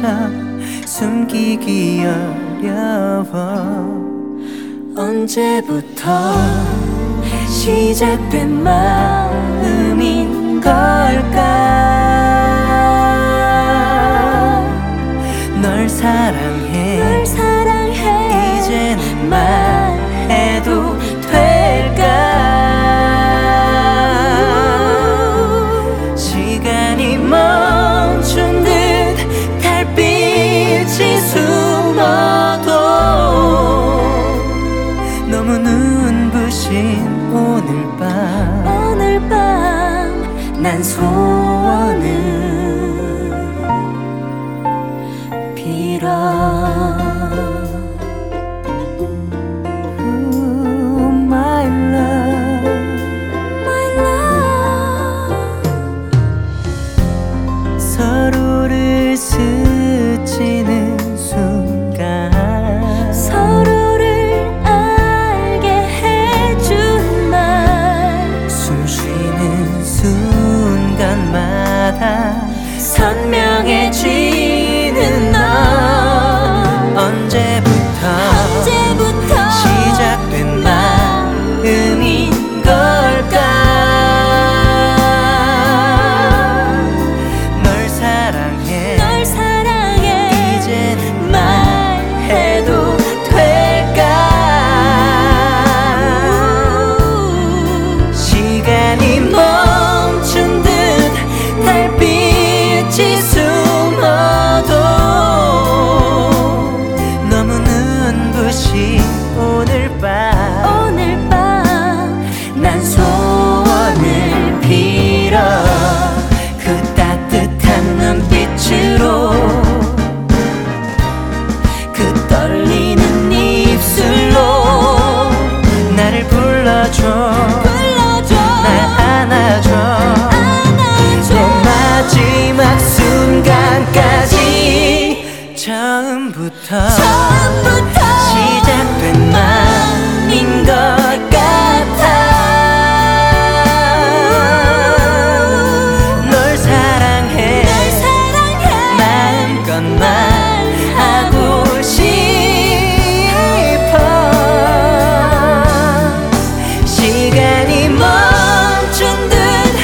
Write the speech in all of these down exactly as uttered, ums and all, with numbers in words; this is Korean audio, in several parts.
숨기기 어려워. 언제부터 시작된 마음인 걸까? 널 사랑해, 널 사랑해 이제는 말해도 될까? 시간이 멈춘 듯 달빛이 숨어도 너무 눈부신 오늘 밤, 오늘 밤 난 소원을 빌어. Ooh, my love, my love. 서로를 스치는 순간 서로를 알게 해준 말 숨쉬는 순간마다 선명해지는 너. 언제부터 언제부터 시작된 마음인 걸까? 널 사랑해, 널 사랑해 이제는 말해도 될까? 시간이 멈춘 듯 달빛이 숨어도 너무 눈부신 오늘 밤, 오늘 밤 난 소원을 빌어. 그 따뜻한 눈빛으로 그 떨리는 입술로 나를 불러줘, 불러줘 날 안아줘. 안아줘 내 마지막 순간까지 처음부터 처음부터 시작된 마음인 것 같아. 널 사랑해, 널 사랑해 마음껏 말하고 싶어. 시간이 멈춘 듯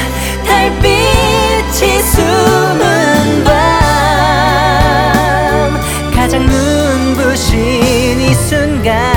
달빛이 숨은 밤, 가장 눈부신 이 순간